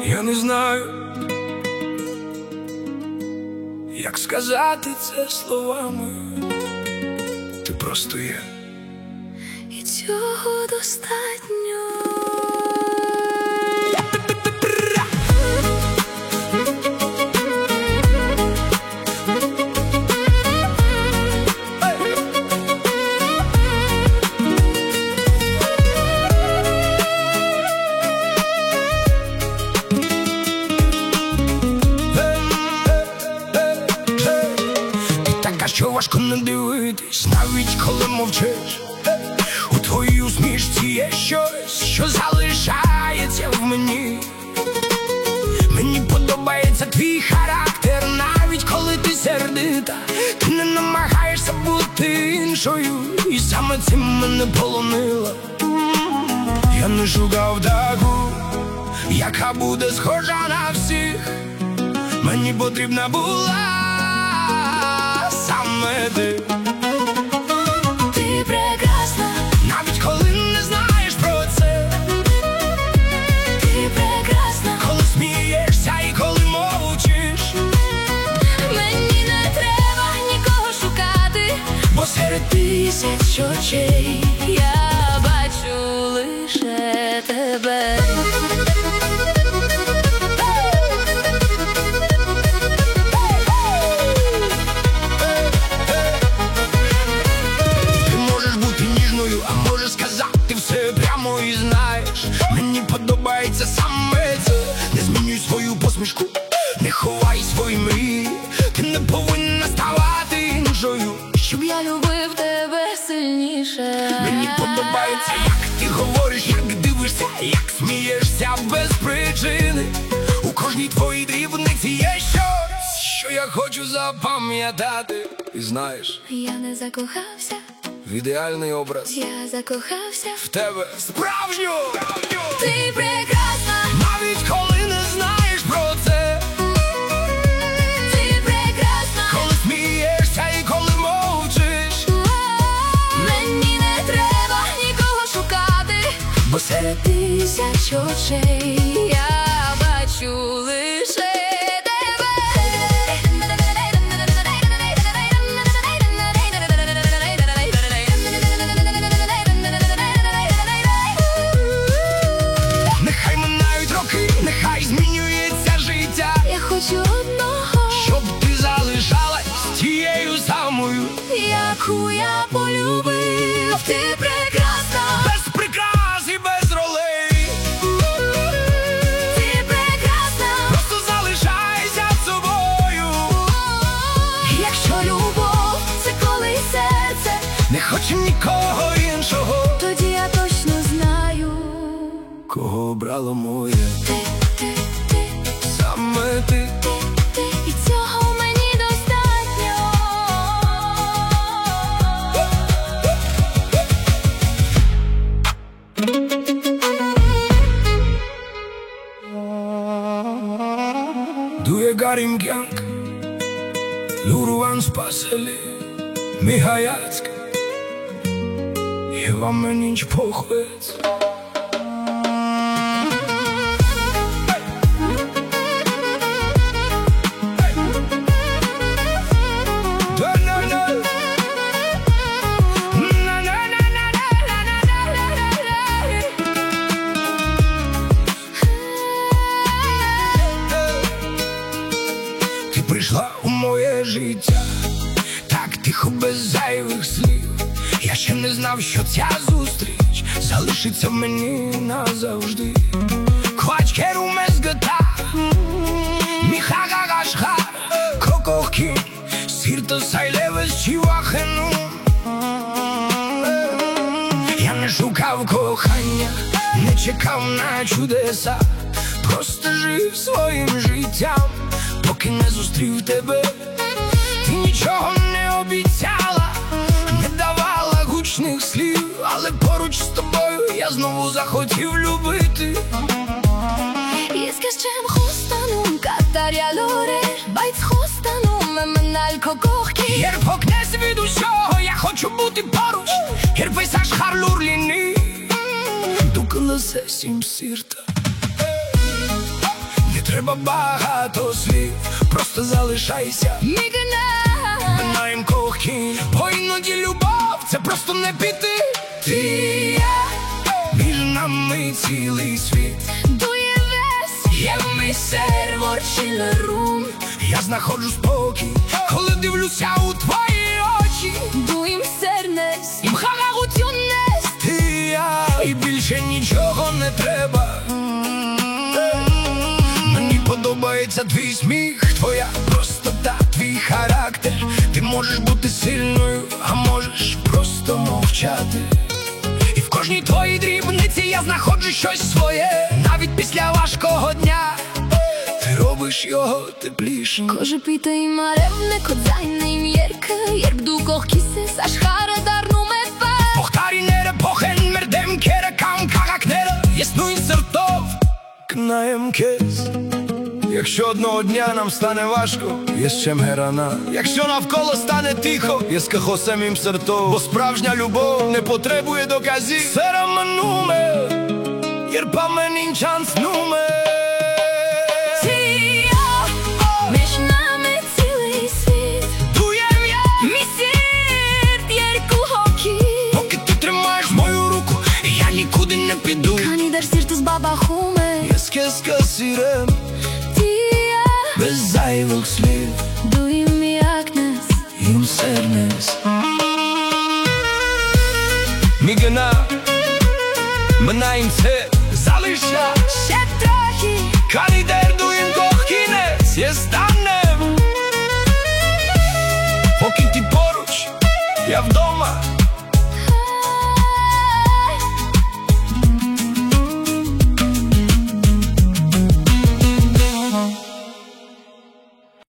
Я не знаю, як сказати це словами. Ти просто є, і цього достатньо. Що важко не дивитись, навіть коли мовчиш. У твоїй усмішці є щось, що залишається в мені. Мені подобається твій характер, навіть коли ти сердита. Ти не намагаєшся бути іншою, і саме цим мене полонила. Я не шукав таку, яка буде схожа на всіх. Мені потрібна була саме ти. Ти прекрасна, навіть коли не знаєш про це. ти прекрасна, коли смієшся і коли мовчиш. мені не треба нікого шукати, Бо серед тисяч очей я бачу лише тебе. А можеш сказати все прямо і знаєш, мені подобається саме це. Не змінюй свою посмішку, не ховай свої мрії. Ти не повинна ставати іншою, щоб я любив тебе сильніше. Мені подобається, як ти говориш, як дивишся, як смієшся без причини. У кожній твоїй дрібниці є щось, що я хочу запам'ятати. І знаєш, я не закохався в ідеальний образ, я закохався в тебе справжню. Ти прекрасна, навіть коли не знаєш про це. ти прекрасна, коли смієшся і коли мовчиш. мені не треба нікого шукати, Бо серед тисяч очей я бачу лише нехай змінюється життя. Я хочу одного, щоб ти залишалась тією самою, яку я полюбив. Ти прекрасна, без прикрас і без ролей. ти прекрасна, просто залишайся собою. якщо любов – це коли серце не хоче нікого іншого, тоді я точно знаю, кого обрало моє. ти, саме ти. і цього мені достатньо. Due gari în gheanc, Luruan spasele, Mihaiațc, E oameni nici pohueț. Прийшла у моє життя так тихо, без зайвих слів. Я ще не знав, що ця зустріч залишиться в мені назавжди. Квачкеру мезгата, міхагагашха, кокохкін, сірто сайлевес чівахену. Я не шукав кохання, не чекав на чудеса, просто жив своїм життям, поки не зустрів тебе. Ти нічого не обіцяла, не давала гучних слів, але поруч з тобою я знову захотів любити. Iskascem hostanum katarjalore, Байц хостанум меналь кокохкі. Єрпок не від усього, я хочу бути поруч. Єрписаш харлурліни, дукаласе сім сірта. Не треба багато слів, просто залишайся. Минаєм кохінь, бо іноді любов це просто не піти. Ти і я, між нами цілий світ. Є в мій сервочі рум. Я знаходжу спокій, коли дивлюся у твої очі. Дуєм сернес, ім хагарутюнес. Ти і я, і більше нічого не треба. Мені подобається твій сміх, твоя простота, твій характер. Ти можеш бути сильною, а можеш просто мовчати. І в кожній твоїй дрібниці я знаходжу щось своє. Навіть після важкого дня ти робиш його теплішим. Кожа пита има ревне, кod seine Mjerke. Jer du koch kisses, a schare dar nu me fa. Похтарінере похен мердем кере кам каракнере. Єснуй сертов кнаєм кес. Якщо одного дня нам стане важко, є з чим герана. Якщо навколо стане тихо, є з кого самим сертов. Бо справжня любов не потребує доказів. Серамануме, єрпамен інчанс нуме. Між нами цілий світ. Дуєм я, Мій серд, єрку хокі. поки ти тримаєш мою руку, я нікуди не піду. Kan dar sirtus baba hume. Єскеска сірем, Тія, без зайвих слів. дуєм якнес. Їм сернес. Мігена, минаєм це, залиша. Ще трохи. Каліде.